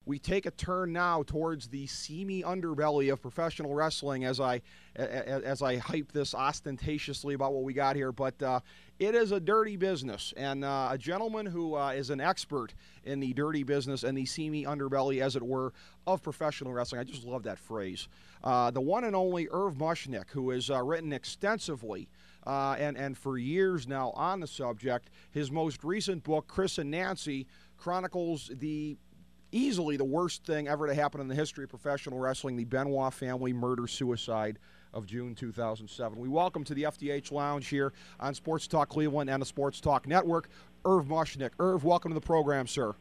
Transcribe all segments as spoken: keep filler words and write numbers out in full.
we take a turn now towards the seamy underbelly of professional wrestling as I as I hype this ostentatiously about what we got here. But uh, it is a dirty business, and uh, a gentleman who uh, is an expert in the dirty business and the seamy underbelly, as it were, of professional wrestling. I just love that phrase. Uh, the one and only Irv Mushnick, who has uh, written extensively uh, and, and for years now on the subject. His most recent book, Chris and Nancy, chronicles the easily the worst thing ever to happen in the history of professional wrestling, the Benoit family murder-suicide of June two thousand seven. We welcome to the F T H Lounge here on Sports Talk Cleveland and the Sports Talk Network, Irv Mushnick. Irv, welcome to the program, sir.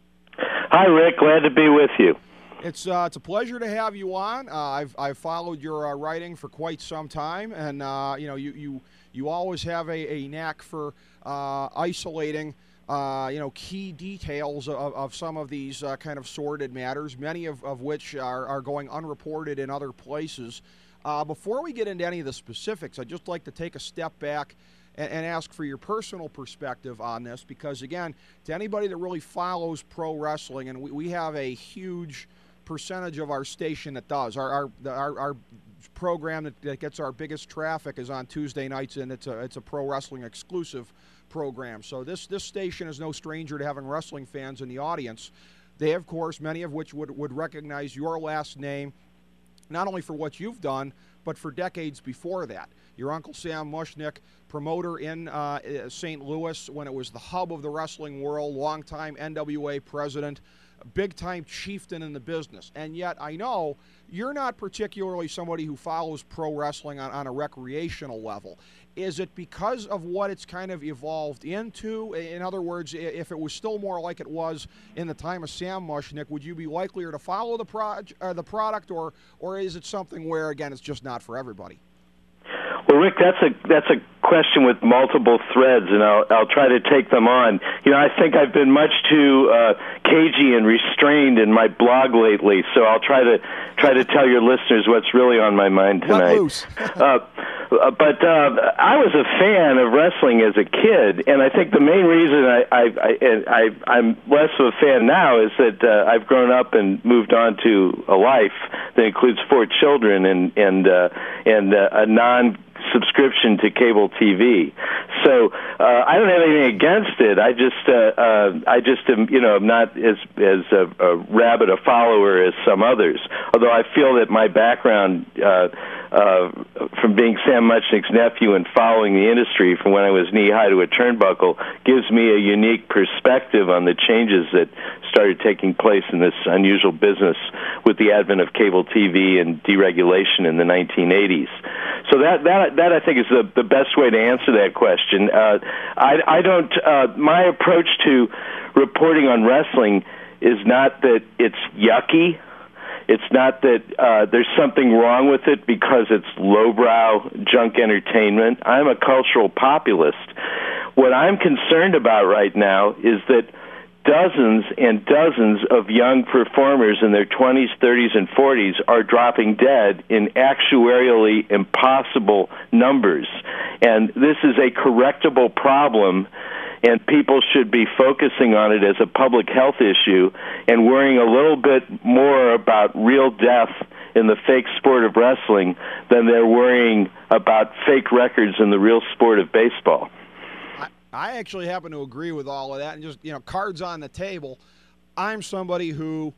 Hi, Rick. Glad to be with you. It's uh, it's a pleasure to have you on. Uh, I've I've followed your uh, writing for quite some time, and uh, you know you you you always have a, a knack for uh, isolating uh, you know key details of, of some of these uh, kind of sordid matters, many of, of which are, are going unreported in other places. Uh, before we get into any of the specifics, I'd just like to take a step back and, and ask for your personal perspective on this, because again, to anybody that really follows pro wrestling, and we, we have a huge percentage of our station that does. Our our our, our program that, that gets our biggest traffic is on Tuesday nights, and it's a it's a pro wrestling exclusive program. So this this station is no stranger to having wrestling fans in the audience. They, of course, many of which would would recognize your last name, not only for what you've done, but for decades before that. Your Uncle Sam Mushnick, promoter in uh, Saint Louis when it was the hub of the wrestling world, longtime N W A president, big-time chieftain in the business. And yet I know you're not particularly somebody who follows pro wrestling on, on a recreational level. Is it because of what it's kind of evolved into? In other words, if it was still more like it was in the time of Sam Mushnick, would you be likelier to follow the, pro- uh, the product, or, or is it something where, again, it's just not for everybody? Well, Rick, that's a that's a question with multiple threads, and I'll I'll try to take them on. You know, I think I've been much too uh, cagey and restrained in my blog lately, so I'll try to try to tell your listeners what's really on my mind tonight. Let loose. uh, but uh, I was a fan of wrestling as a kid, and I think the main reason I, I, I, I I'm less of a fan now is that uh, I've grown up and moved on to a life that includes four children and and uh, and uh, a non subscription to cable T V. So uh, I don't have anything against it. I just uh, uh, I just am, you know, not as as a, a rabid a follower as some others. Although I feel that my background uh, uh, from being Sam Mushnick's nephew and following the industry from when I was knee high to a turnbuckle gives me a unique perspective on the changes that started taking place in this unusual business with the advent of cable T V and deregulation in the nineteen eighties. So that that that I think is the the best way to answer that question. Uh, I I don't. Uh, my approach to reporting on wrestling is not that it's yucky. It's not that uh, there's something wrong with it because it's lowbrow junk entertainment. I'm a cultural populist. What I'm concerned about right now is that dozens and dozens of young performers in their twenties, thirties, and forties are dropping dead in actuarially impossible numbers. And this is a correctable problem, and people should be focusing on it as a public health issue and worrying a little bit more about real death in the fake sport of wrestling than they're worrying about fake records in the real sport of baseball. I actually happen to agree with all of that, and just, you know, cards on the table. I'm somebody who,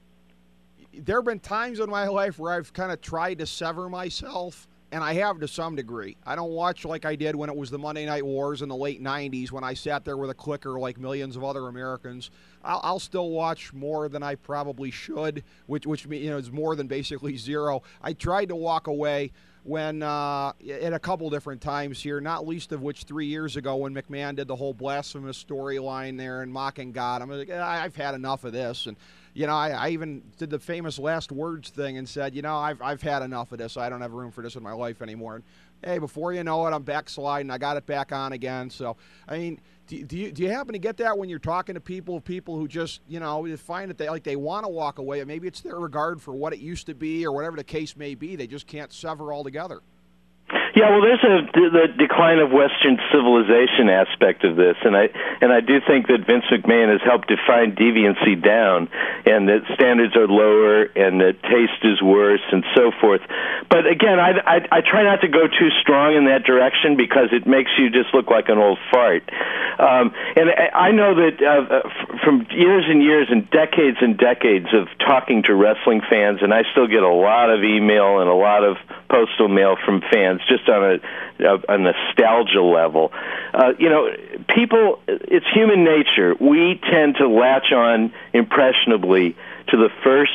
there have been times in my life where I've kind of tried to sever myself, and I have to some degree. I don't watch like I did when it was the Monday Night Wars in the late nineties when I sat there with a clicker like millions of other Americans. I'll, I'll still watch more than I probably should, which, which you know, is more than basically zero. I tried to walk away when uh, at a couple different times here, not least of which three years ago when McMahon did the whole blasphemous storyline there and mocking God. I'm like, I've had enough of this. And, you know, I, I even did the famous last words thing and said, you know, I've, I've had enough of this. I don't have room for this in my life anymore. And, hey, before you know it, I'm backsliding. I got it back on again. So, I mean, do, do, you, do you happen to get that when you're talking to people, people who just, you know, find that they, like, they want to walk away, and maybe it's their regard for what it used to be or whatever the case may be. They just can't sever altogether. Yeah, well, there's a the decline of Western civilization aspect of this, and I and I do think that Vince McMahon has helped define deviancy down, and that standards are lower, and that taste is worse, and so forth. But again, I, I, I try not to go too strong in that direction because it makes you just look like an old fart. Um, and I, I know that uh, from years and years and decades and decades of talking to wrestling fans, and I still get a lot of email and a lot of postal mail from fans just on a, a, a nostalgia level. Uh, you know, people, it's human nature. We tend to latch on impressionably to the first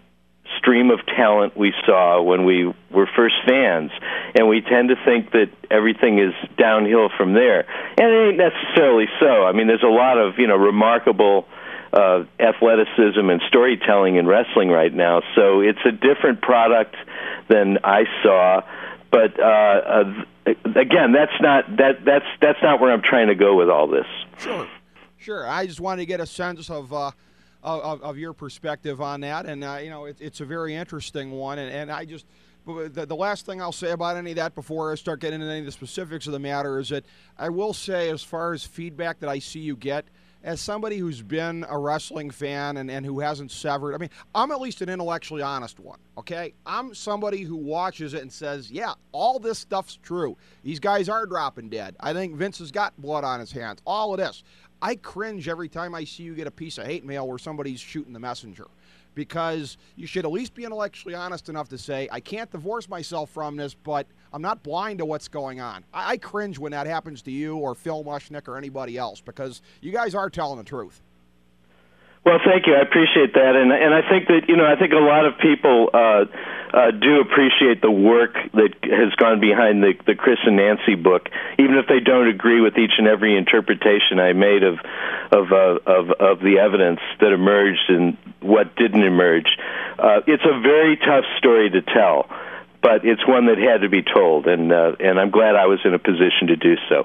stream of talent we saw when we were first fans, and we tend to think that everything is downhill from there. And it ain't necessarily so. I mean, there's a lot of, you know, remarkable uh, athleticism and storytelling in wrestling right now, so it's a different product than I saw. But uh, uh, again, that's not that that's that's not where I'm trying to go with all this. Sure, sure. I just wanted to get a sense of uh, of, of your perspective on that, and uh, you know, it, it's a very interesting one. And, and I just the, the last thing I'll say about any of that before I start getting into any of the specifics of the matter is that I will say, as far as feedback that I see you get, as somebody who's been a wrestling fan and, and who hasn't severed, I mean, I'm at least an intellectually honest one, okay? I'm somebody who watches it and says, yeah, all this stuff's true. These guys are dropping dead. I think Vince has got blood on his hands. All of this. I cringe every time I see you get a piece of hate mail where somebody's shooting the messenger, because you should at least be intellectually honest enough to say, I can't divorce myself from this, but I'm not blind to what's going on. I, I cringe when that happens to you or Phil Mushnick or anybody else, because you guys are telling the truth. Well, thank you. I appreciate that, and and I think that you know I think a lot of people uh, uh, do appreciate the work that has gone behind the the Chris and Nancy book, even if they don't agree with each and every interpretation I made of of uh, of of the evidence that emerged and what didn't emerge. Uh, it's a very tough story to tell, but it's one that had to be told, and uh, and I'm glad I was in a position to do so.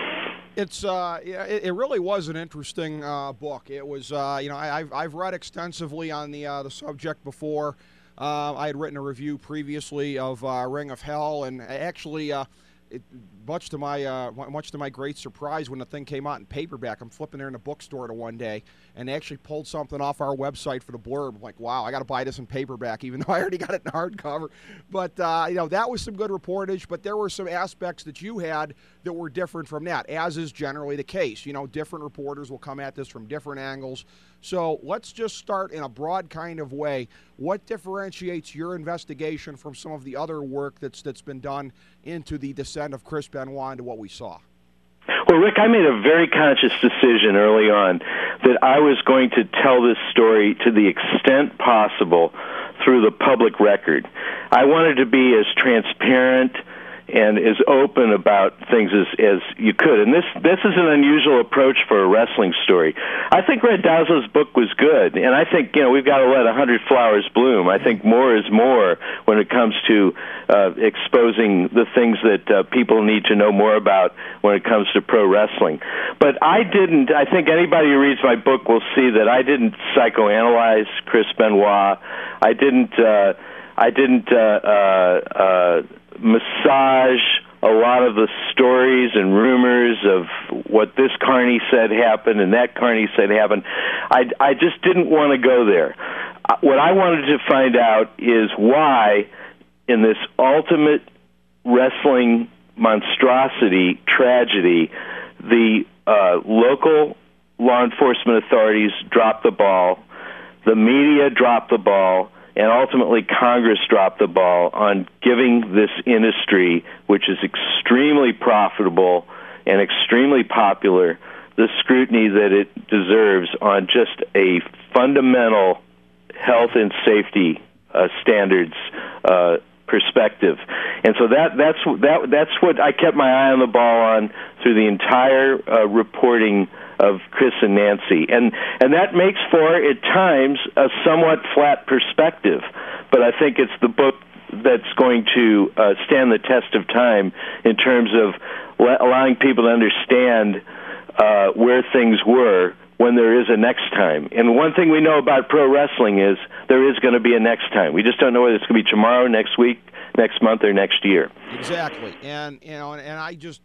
It's uh, yeah, it, it really was an interesting uh, book. It was, uh, you know, I, I've I've read extensively on the uh, the subject before. Uh, I had written a review previously of uh, Ring of Hell, and actually, uh, it, much to my uh, much to my great surprise, when the thing came out in paperback, I'm flipping there in a bookstore to one day, and they actually pulled something off our website for the blurb. I'm like, wow, I got to buy this in paperback, even though I already got it in hardcover. But uh, you know, that was some good reportage. But there were some aspects that you had that were different from that, as is generally the case. You know, different reporters will come at this from different angles. So let's just start in a broad kind of way. What differentiates your investigation from some of the other work that's that's been done into the descent of Chris Benoit into what we saw? Well, Rick, I made a very conscious decision early on that I was going to tell this story to the extent possible through the public record. I wanted to be as transparent and as open about things as, as you could. And this this is an unusual approach for a wrestling story. I think Red Dazzler's book was good, and I think, you know, we've got to let a hundred flowers bloom. I think more is more when it comes to uh, exposing the things that uh, people need to know more about when it comes to pro wrestling. But I didn't, I think anybody who reads my book will see that I didn't psychoanalyze Chris Benoit. I didn't, uh, I didn't, uh, uh, uh, massage a lot of the stories and rumors of what this Carney said happened and that Carney said happened. I, I just didn't want to go there. What I wanted to find out is why, in this ultimate wrestling monstrosity, tragedy, the uh, local law enforcement authorities dropped the ball, the media dropped the ball, and ultimately Congress dropped the ball on giving this industry, which is extremely profitable and extremely popular, the scrutiny that it deserves on just a fundamental health and safety uh, standards uh, perspective. And so that that's that that's what I kept my eye on the ball on through the entire uh, reporting of Chris and Nancy. And and that makes for, at times, a somewhat flat perspective. But I think it's the book that's going to uh, stand the test of time in terms of allowing people to understand uh, where things were when there is a next time. And one thing we know about pro wrestling is there is going to be a next time. We just don't know whether it's going to be tomorrow, next week, next month, or next year. Exactly. And, you know, and, and I just,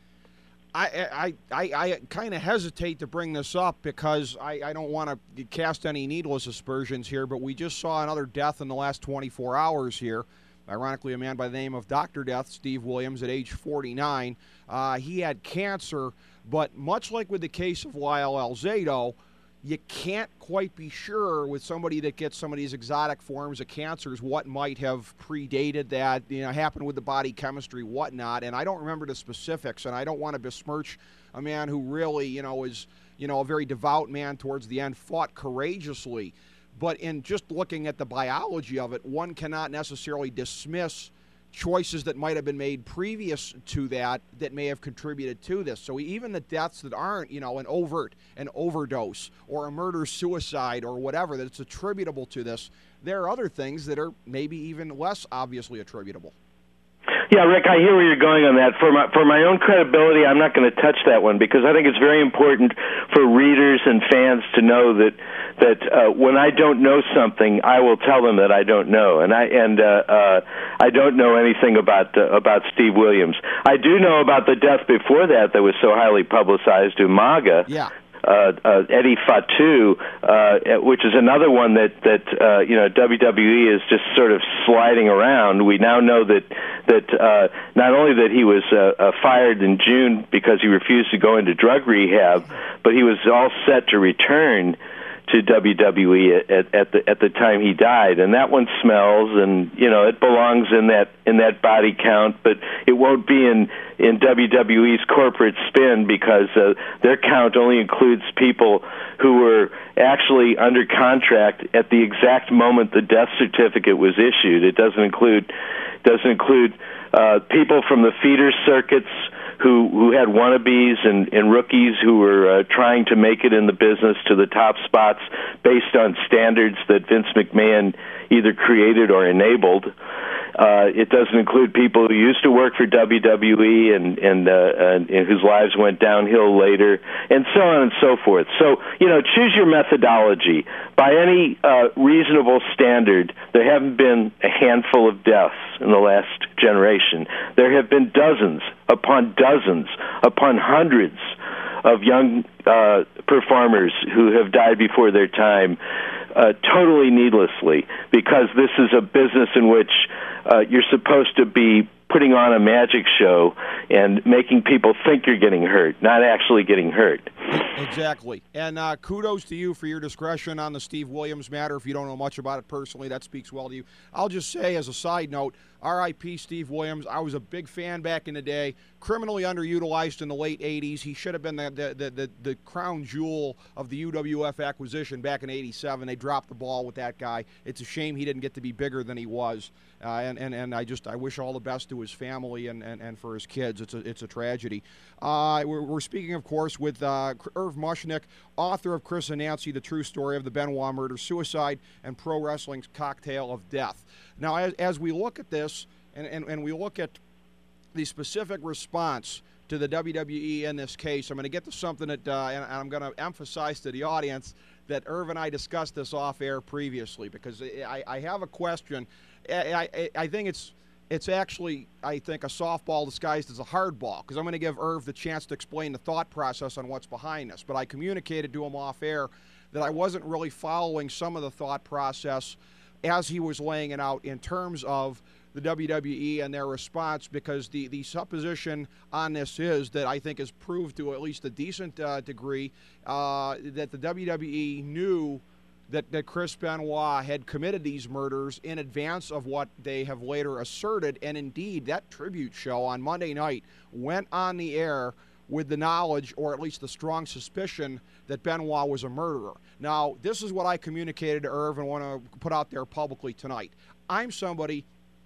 I, I, I, I kind of hesitate to bring this up because I, I don't want to cast any needless aspersions here, but we just saw another death in the last twenty-four hours here. Ironically, a man by the name of Doctor Death, Steve Williams, at age forty-nine. Uh, he had cancer, but much like with the case of Lyle Alzado, you can't quite be sure with somebody that gets some of these exotic forms of cancers what might have predated that, you know, happened with the body chemistry, whatnot. And I don't remember the specifics, and I don't want to besmirch a man who really, you know, is, you know, a very devout man towards the end, fought courageously. But in just looking at the biology of it, one cannot necessarily dismiss choices that might have been made previous to that that may have contributed to this. So even the deaths that aren't, you know, an overt, an overdose, or a murder-suicide, or whatever, that it's attributable to this, there are other things that are maybe even less obviously attributable. Yeah, Rick, I hear where you're going on that. For my for my own credibility, I'm not going to touch that one because I think it's very important for readers and fans to know that that uh, when I don't know something, I will tell them that I don't know, and I and uh, uh, I don't know anything about uh, about Steve Williams. I do know about the death before that that was so highly publicized, Umaga. Yeah. Uh, uh, Eddie Fatu, uh, which is another one that that uh, you know W W E is just sort of sliding around. We now know that that uh, not only that he was uh, uh, fired in June because he refused to go into drug rehab, but he was all set to return to W W E at, at the at the time he died, and that one smells, and you know it belongs in that in that body count, but it won't be in in W W E's corporate spin because uh, their count only includes people who were actually under contract at the exact moment the death certificate was issued. It doesn't include doesn't include uh, people from the feeder circuits who who had wannabes and, and rookies who were uh, trying to make it in the business to the top spots based on standards that Vince McMahon either created or enabled. Uh, it doesn't include people who used to work for W W E and and, uh, and, and whose lives went downhill later, and so on and so forth. So, you know, choose your methodology. By any uh, reasonable standard, there haven't been a handful of deaths in the last generation. There have been dozens upon dozens upon hundreds of young uh, performers who have died before their time, uh, totally needlessly, because this is a business in which uh, you're supposed to be putting on a magic show and making people think you're getting hurt, not actually getting hurt. Exactly. And uh, kudos to you for your discretion on the Steve Williams matter. If you don't know much about it personally, that speaks well to you. I'll just say as a side note, R I P Steve Williams. I was a big fan back in the day, criminally underutilized in the late eighties. He should have been the the, the, the, the crown jewel of the U W F acquisition back in eighty-seven. They dropped the ball with that guy. It's a shame he didn't get to be bigger than he was. Uh, and, and, and I just I wish all the best to his family and, and, and for his kids. It's a it's a tragedy. Uh, we're, we're speaking, of course, with uh, Irv Mushnick, author of Chris and Nancy, The True Story of the Benoit Murder, Suicide, and Pro Wrestling's Cocktail of Death. Now, as, as we look at this, and, and, and we look at the specific response to the W W E in this case, I'm going to get to something that, uh, and I'm going to emphasize to the audience that Irv and I discussed this off-air previously, because I, I have a question. I, I, I think it's it's actually, I think, a softball disguised as a hardball, because I'm going to give Irv the chance to explain the thought process on what's behind this. But I communicated to him off-air that I wasn't really following some of the thought process as he was laying it out in terms of the W W E and their response, because the, the supposition on this is that I think is proved to at least a decent uh, degree uh, that the W W E knew that, that Chris Benoit had committed these murders in advance of what they have later asserted. And indeed, that tribute show on Monday night went on the air with the knowledge, or at least the strong suspicion, that Benoit was a murderer. Now, this is what I communicated to Irv and want to put out there publicly tonight. I'm somebody,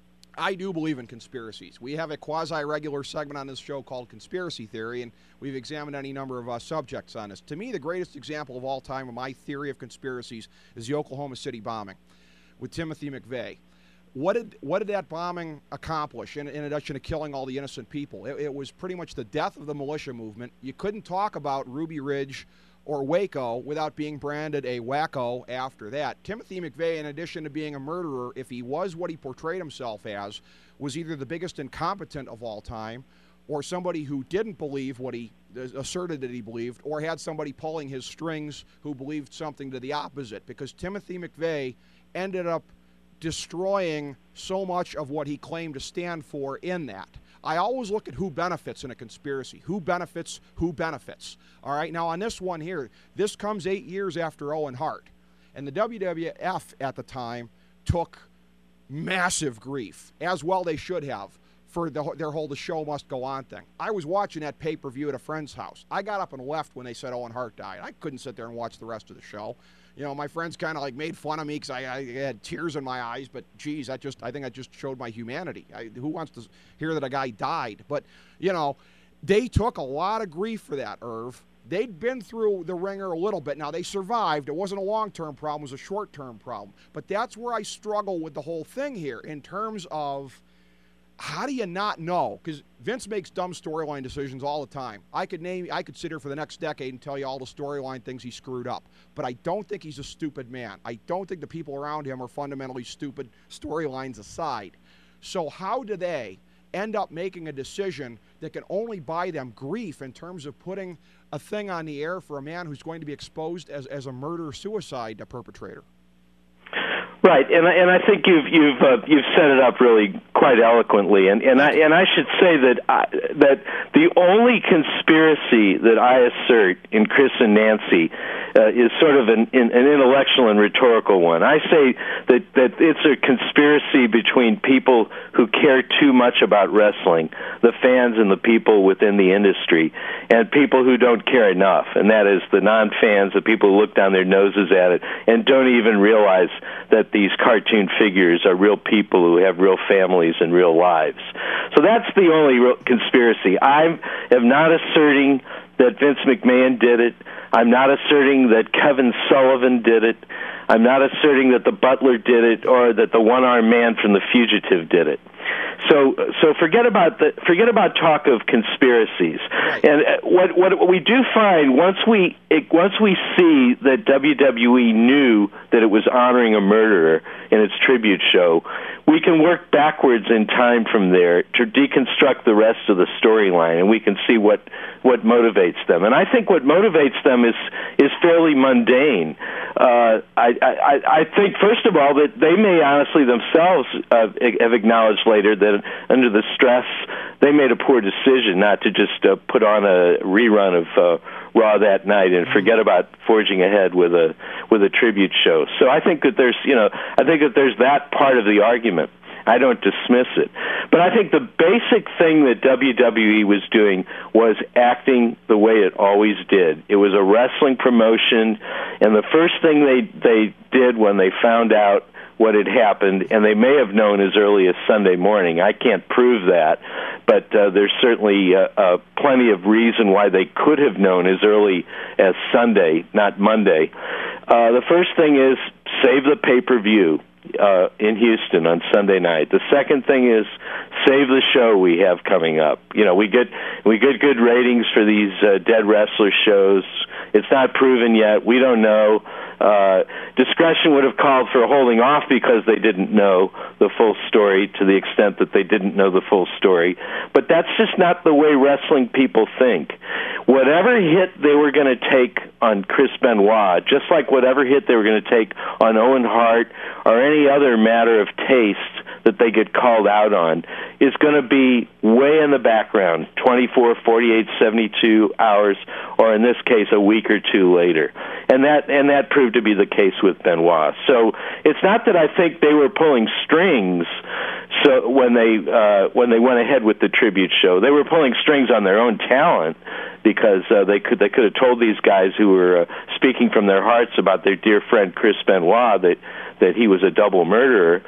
I do believe in conspiracies. We have a quasi-regular segment on this show called Conspiracy Theory, and we've examined any number of uh, subjects on this. To me, the greatest example of all time of my theory of conspiracies is the Oklahoma City bombing with Timothy McVeigh. What did what did that bombing accomplish in, in addition to killing all the innocent people? It, it was pretty much the death of the militia movement. You couldn't talk about Ruby Ridge or Waco without being branded a wacko after that. Timothy McVeigh, in addition to being a murderer, if he was what he portrayed himself as, was either the biggest incompetent of all time or somebody who didn't believe what he asserted that he believed, or had somebody pulling his strings who believed something to the opposite, because Timothy McVeigh ended up destroying so much of what he claimed to stand for in that. I always look at who benefits in a conspiracy. Who benefits, who benefits. All right, now on this one here, this comes eight years after Owen Hart. And the W W F at the time took massive grief, as well they should have, for the, their whole "the show must go on" thing. I was watching that pay-per-view at a friend's house. I got up and left when they said Owen Hart died. I couldn't sit there and watch the rest of the show. You know, my friends kind of like made fun of me because I, I had tears in my eyes, but geez, I just, I think I just showed my humanity. I, who wants to hear that a guy died? But, you know, they took a lot of grief for that, Irv. They'd been through the ringer a little bit. Now, they survived. It wasn't a long-term problem. It was a short-term problem. But that's where I struggle with the whole thing here in terms of how do you not know? Because Vince makes dumb storyline decisions all the time. I could name, I could sit here for the next decade and tell you all the storyline things he screwed up. But I don't think he's a stupid man. I don't think the people around him are fundamentally stupid, storylines aside. So how do they end up making a decision that can only buy them grief in terms of putting a thing on the air for a man who's going to be exposed as, as a murder-suicide perpetrator? Right, and and I think you've you've uh, you've set it up really quite eloquently, and and I and I should say that I, that the only conspiracy that I assert in Chris and Nancy uh, is sort of an, an intellectual and rhetorical one. I say that that it's a conspiracy between people who care too much about wrestling, the fans and the people within the industry, and people who don't care enough, and that is the non-fans, the people who look down their noses at it and don't even realize that these cartoon figures are real people who have real families and real lives. So that's the only real conspiracy. I am not asserting that Vince McMahon did it. I'm not asserting that Kevin Sullivan did it. I'm not asserting that the Butler did it or that the one-armed man from The Fugitive did it. So, so forget about the forget about talk of conspiracies. Right. And what what we do find once we it, once we see that W W E knew that it was honoring a murderer in its tribute show, we can work backwards in time from there to deconstruct the rest of the storyline, and we can see what what motivates them. And I think what motivates them is is fairly mundane. Uh, I, I I think first of all that they may honestly themselves uh, have acknowledged later that under the stress they made a poor decision not to just uh, put on a rerun of uh, Raw that night and forget about forging ahead with a with a tribute show. So I think that there's you know I think that there's that part of the argument. I don't dismiss it. But I think the basic thing that W W E was doing was acting the way it always did. It was a wrestling promotion, and the first thing they they did when they found out what had happened, and they may have known as early as Sunday morning. I can't prove that, but uh, there's certainly uh, uh, plenty of reason why they could have known as early as Sunday, not Monday. Uh, the first thing is save the pay-per-view uh, in Houston on Sunday night. The second thing is save the show we have coming up. You know, we get we get good ratings for these uh, dead wrestler shows. It's not proven yet. We don't know. Uh, discretion would have called for holding off because they didn't know the full story to the extent that they didn't know the full story. But that's just not the way wrestling people think. Whatever hit they were going to take on Chris Benoit, just like whatever hit they were going to take on Owen Hart or any other matter of taste that they get called out on, is going to be way in the background, twenty-four, forty-eight, seventy-two hours, or in this case, a week or two later. And that and that proved to be the case with Benoit. So it's not that I think they were pulling strings so when they uh, when they went ahead with the tribute show. They were pulling strings on their own talent because uh, they could they could have told these guys who were uh, speaking from their hearts about their dear friend Chris Benoit that, that he was a double murderer.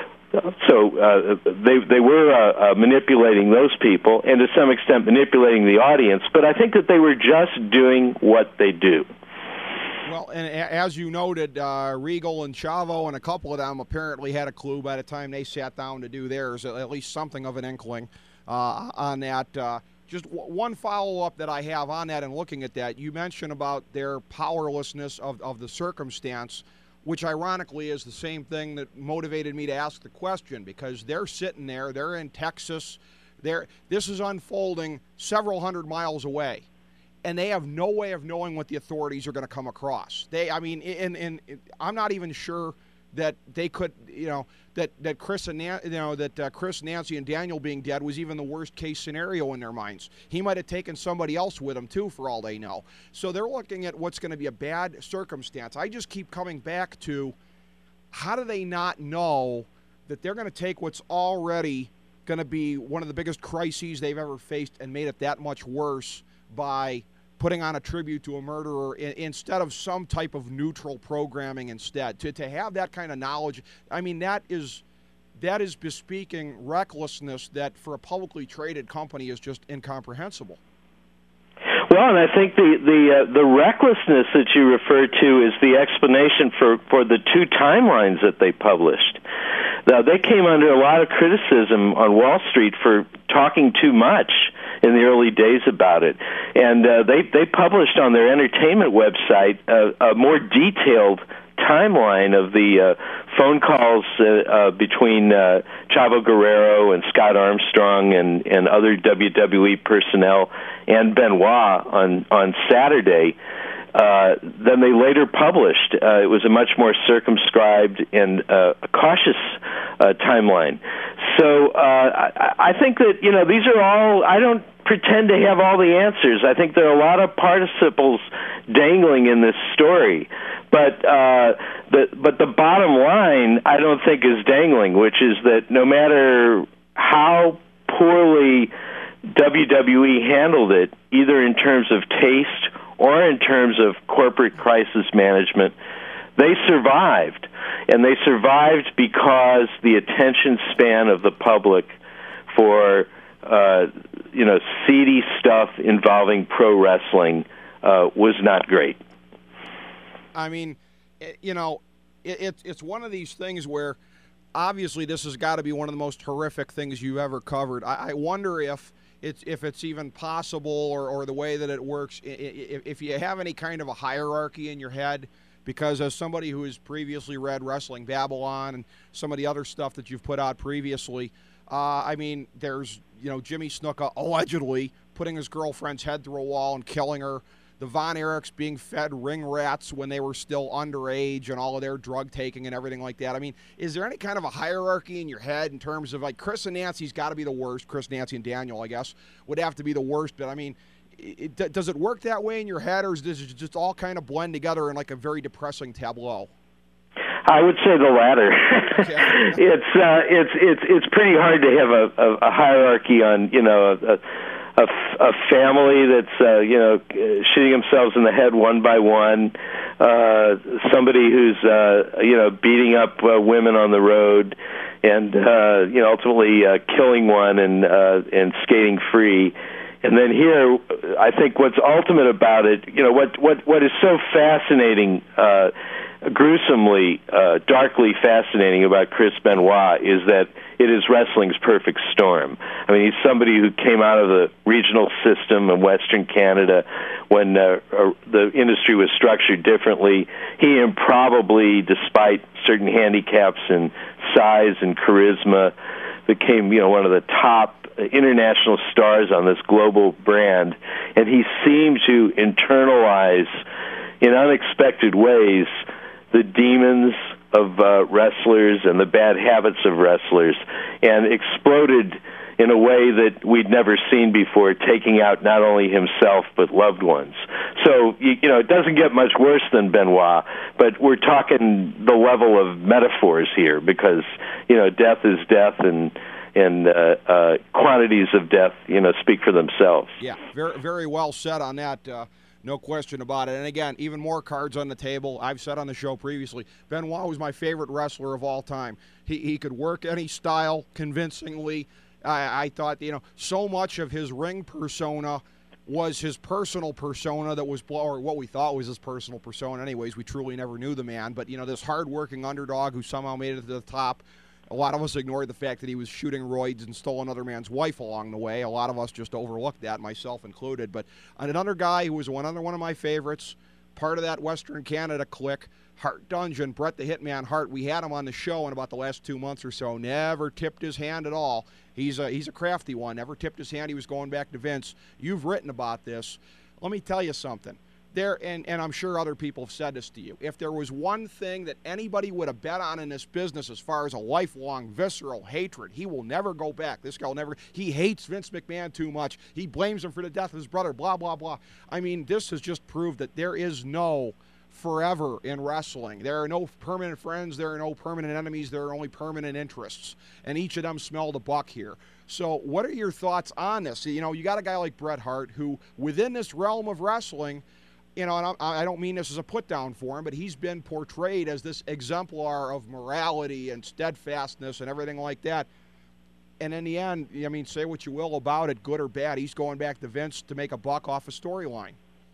So uh, they they were uh, uh, manipulating those people and to some extent manipulating the audience, but I think that they were just doing what they do. Well, and as you noted, uh, Regal and Chavo and a couple of them apparently had a clue by the time they sat down to do theirs, at least something of an inkling uh, on that. Uh, just w- one follow-up that I have on that and looking at that, you mentioned about their powerlessness of, of the circumstance, which ironically is the same thing that motivated me to ask the question, because they're sitting there, they're in Texas, they're, this is unfolding several hundred miles away, and they have no way of knowing what the authorities are going to come across. They, I mean, in, in, in, I'm not even sure that they could, you know, that, that Chris and Nan, you know that uh, Chris, Nancy, and Daniel being dead was even the worst case scenario in their minds. He might have taken somebody else with him too, for all they know. So they're looking at what's going to be a bad circumstance. I just keep coming back to, how do they not know that they're going to take what's already going to be one of the biggest crises they've ever faced and made it that much worse by putting on a tribute to a murderer in, instead of some type of neutral programming instead. To to have that kind of knowledge, I mean, that is that is bespeaking recklessness that for a publicly traded company is just incomprehensible. Well, and I think the the uh, the recklessness that you refer to is the explanation for, for the two timelines that they published. Now, they came under a lot of criticism on Wall Street for talking too much in the early days about it, and uh, they they published on their entertainment website a, a more detailed timeline of the uh, phone calls uh, uh, between uh, Chavo Guerrero and Scott Armstrong and, and other W W E personnel and Benoit on on Saturday. Uh, then they later published. Uh, it was a much more circumscribed and uh, cautious uh, timeline. So uh, I, I think that, you know, these are all, I don't pretend to have all the answers. I think there are a lot of participles dangling in this story. But uh, the but the bottom line, I don't think, is dangling, which is that no matter how poorly W W E handled it, either in terms of taste or in terms of corporate crisis management, they survived. And they survived because the attention span of the public for, uh, you know, seedy stuff involving pro wrestling uh, was not great. I mean, it, you know, it, it, it's one of these things where obviously this has got to be one of the most horrific things you've ever covered. I, I wonder if it's if it's even possible, or, or the way that it works, if, if you have any kind of a hierarchy in your head, because as somebody who has previously read Wrestling Babylon and some of the other stuff that you've put out previously, uh, I mean, there's, you know, Jimmy Snuka allegedly putting his girlfriend's head through a wall and killing her. The Von Erichs being fed ring rats when they were still underage and all of their drug taking and everything like that. I mean, is there any kind of a hierarchy in your head in terms of, like, Chris and Nancy's got to be the worst. Chris, Nancy, and Daniel, I guess, would have to be the worst. But, I mean, it, does it work that way in your head, or is this just all kind of blend together in, like, a very depressing tableau? I would say the latter. it's uh, it's it's it's pretty hard to have a, a, a hierarchy on, you know, a, a, a family that's uh, you know, shooting themselves in the head one by one, uh, somebody who's uh, you know, beating up uh, women on the road, and uh, you know, ultimately uh, killing one and uh, and skating free. And then here, I think what's ultimate about it, you know, what what what is so fascinating, uh, gruesomely, uh, darkly fascinating about Chris Benoit is that it is wrestling's perfect storm. I mean, he's somebody who came out of the regional system in Western Canada when uh, uh, the industry was structured differently. He improbably, despite certain handicaps in size and charisma, became, you know, one of the top international stars on this global brand, and he seemed to internalize in unexpected ways the demons of uh, wrestlers and the bad habits of wrestlers, and exploded in a way that we'd never seen before, taking out not only himself but loved ones. So, you, you know, it doesn't get much worse than Benoit, but we're talking the level of metaphors here, because, you know, death is death, and and uh, uh, quantities of death, you know, speak for themselves. Yeah, very, very well said on that. Uh, no question about it. And again, even more cards on the table. I've said on the show previously, Benoit was my favorite wrestler of all time. He he could work any style convincingly. I, I thought, you know, so much of his ring persona was his personal persona that was, or what we thought was his personal persona anyways. We truly never knew the man. But, you know, this hard-working underdog who somehow made it to the top, A lot of us ignored the fact that he was shooting roids and stole another man's wife along the way. A lot of us just overlooked that, myself included. But another guy who was another one of my favorites, part of that Western Canada clique, Hart Dungeon, Bret the Hitman Hart. We had him on the show in about the last two months or so. Never tipped his hand at all. He's a, he's a crafty one. Never tipped his hand. He was going back to Vince. You've written about this. Let me tell you something. There, and, and I'm sure other people have said this to you. If there was one thing that anybody would have bet on in this business as far as a lifelong visceral hatred, he will never go back. This guy will never. He hates Vince McMahon too much. He blames him for the death of his brother, blah, blah, blah. I mean, this has just proved that there is no forever in wrestling. There are no permanent friends. There are no permanent enemies. There are only permanent interests. And each of them smell the buck here. So what are your thoughts on this? You know, you got a guy like Bret Hart who, within this realm of wrestling, you know, and I don't mean this as a put-down for him, but he's been portrayed as this exemplar of morality and steadfastness and everything like that. And in the end, I mean, say what you will about it, good or bad, he's going back to Vince to make a buck off a storyline.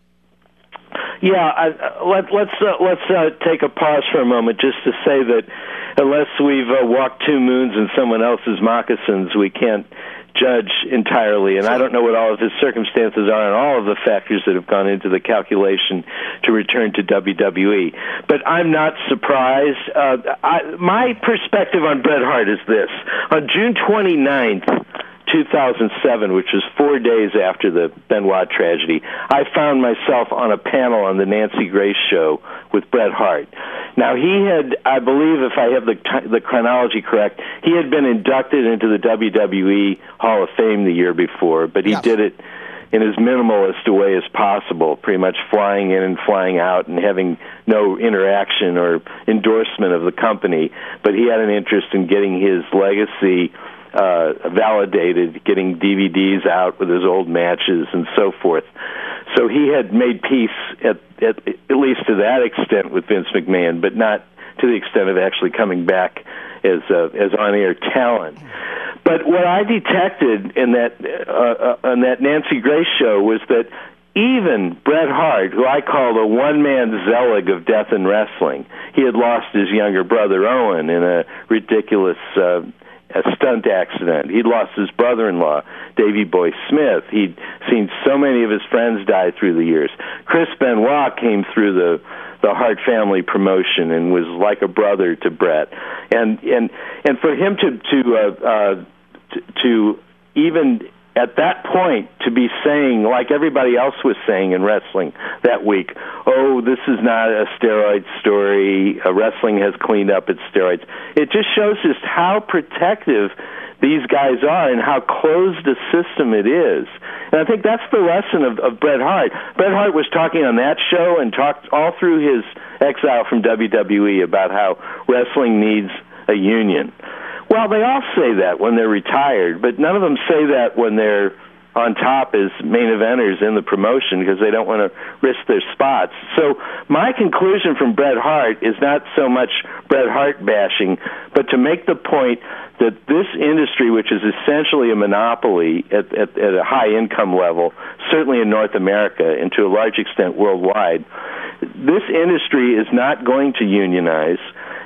Yeah, I, let, let's uh, let's uh, take a pause for a moment just to say that unless we've uh, walked two moons in someone else's moccasins, we can't judge entirely. And I don't know what all of his circumstances are and all of the factors that have gone into the calculation to return to W W E. But I'm not surprised. Uh, I, my perspective on Bret Hart is this. On June twenty-ninth, two thousand seven, which was four days after the Benoit tragedy, I found myself on a panel on the Nancy Grace show with Bret Hart. Now, he had, I believe, if I have the the chronology correct, he had been inducted into the W W E Hall of Fame the year before, but he yes. did it in as minimalist a way as possible, pretty much flying in and flying out and having no interaction or endorsement of the company. But he had an interest in getting his legacy Uh, validated, getting D V Ds out with his old matches and so forth. So he had made peace at, at at least to that extent with Vince McMahon, but not to the extent of actually coming back as uh, as on-air talent. But what I detected in that uh, uh, on that Nancy Grace show was that even Bret Hart, who I call the one-man Zelig of death in wrestling, he had lost his younger brother Owen in a ridiculous uh, a stunt accident. He'd lost his brother-in-law, Davey Boy Smith. He'd seen so many of his friends die through the years. Chris Benoit came through the the Hart family promotion and was like a brother to Bret. And and and for him to to uh, uh, to, to even at that point to be saying, like everybody else was saying in wrestling that week, oh, this is not a steroid story, uh, wrestling has cleaned up its steroids. It just shows just how protective these guys are and how closed a system it is. And I think that's the lesson of, of Bret Hart. Bret Hart was talking on that show and talked all through his exile from W W E about how wrestling needs a union. Well, they all say that when they're retired, but none of them say that when they're on top as main eventers in the promotion because they don't want to risk their spots. So my conclusion from Bret Hart is not so much Bret Hart bashing, but to make the point that this industry, which is essentially a monopoly at, at, at a high income level, certainly in North America and to a large extent worldwide, this industry is not going to unionize.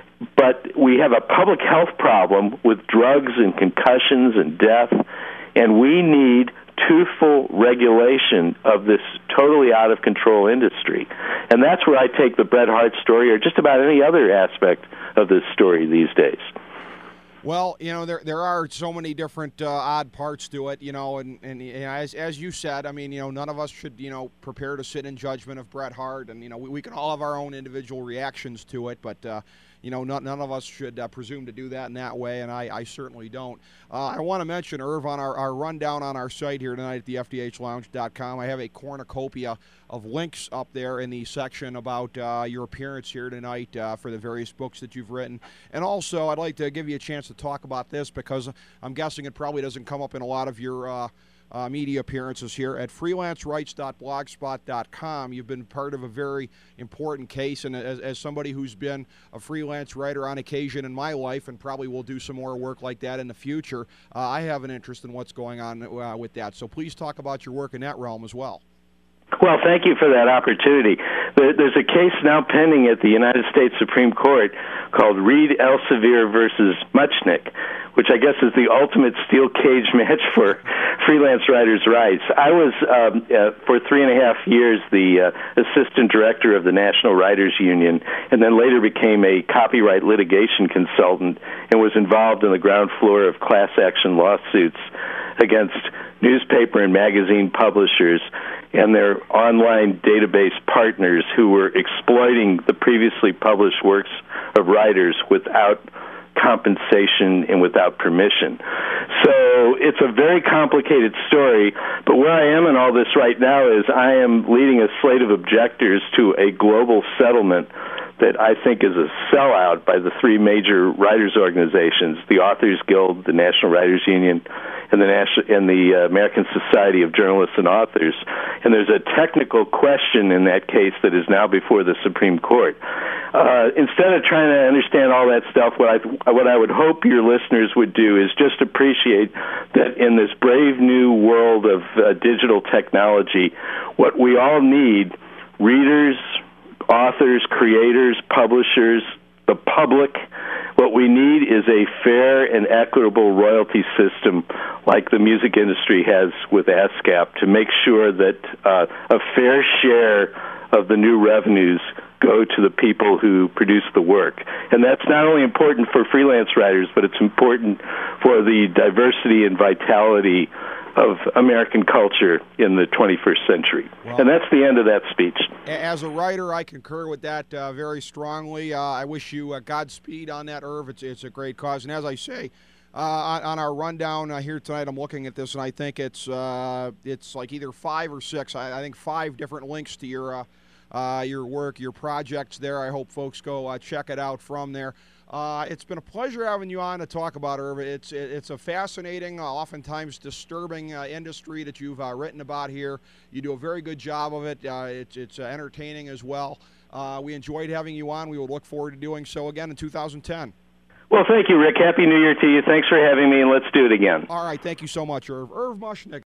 But we have a public health problem with drugs and concussions and death, and we need truthful regulation of this totally out-of-control industry. And that's where I take the Bret Hart story or just about any other aspect of this story these days. Well, you know, there there are so many different uh, odd parts to it, you know, and, and you know, as as you said, I mean, you know, none of us should, you know, prepare to sit in judgment of Bret Hart, and, you know, we, we can all have our own individual reactions to it, but, uh, you know, none, none of us should uh, presume to do that in that way, and I, I certainly don't. Uh, I want to mention, Irv, on our, our rundown on our site here tonight at the F D H lounge dot com, I have a cornucopia of links up there in the section about uh, your appearance here tonight uh, for the various books that you've written. And also, I'd like to give you a chance to talk about this because I'm guessing it probably doesn't come up in a lot of your uh, uh, media appearances here. At freelance rights dot blogspot dot com, you've been part of a very important case, and as, as somebody who's been a freelance writer on occasion in my life and probably will do some more work like that in the future, uh, I have an interest in what's going on uh, with that. So please talk about your work in that realm as well. Well, thank you for that opportunity. There's a case now pending at the United States Supreme Court called Reed Elsevier versus Muchnick, which I guess is the ultimate steel cage match for freelance writers' rights. I was, um, uh, for three and a half years, the uh, assistant director of the National Writers Union, and then later became a copyright litigation consultant and was involved in the ground floor of class action lawsuits against newspaper and magazine publishers and their online database partners who were exploiting the previously published works of writers without compensation and without permission. So it's a very complicated story, but where I am in all this right now is I am leading a slate of objectors to a global settlement that I think is a sellout by the three major writers' organizations, the Authors Guild, the National Writers Union, and the National and the American Society of Journalists and Authors. And there's a technical question in that case that is now before the Supreme Court. Uh, instead of trying to understand all that stuff, what I what I would hope your listeners would do is just appreciate that in this brave new world of uh, digital technology, what we all need, readers, authors, creators, publishers, the public, what we need is a fair and equitable royalty system like the music industry has with ASCAP to make sure that uh, a fair share of the new revenues go to the people who produce the work. And that's not only important for freelance writers, but it's important for the diversity and vitality of American culture in the twenty-first century. Well, and that's the end of that speech. As a writer, I concur with that uh, very strongly. Uh, I wish you uh, Godspeed on that, Irv. It's, it's a great cause. And as I say, uh, on, on our rundown uh, here tonight, I'm looking at this, and I think it's uh, it's like either five or six. I, I think five different links to your uh, uh, your work, your projects there. I hope folks go uh, check it out from there. Uh, it's been a pleasure having you on to talk about, Irv. It's it, it's a fascinating, uh, oftentimes disturbing uh, industry that you've uh, written about here. You do a very good job of it. Uh, it's it's uh, entertaining as well. Uh, we enjoyed having you on. We will look forward to doing so again in two thousand ten. Well, thank you, Rick. Happy New Year to you. Thanks for having me, and let's do it again. All right. Thank you so much, Irv. Irv Muchnick.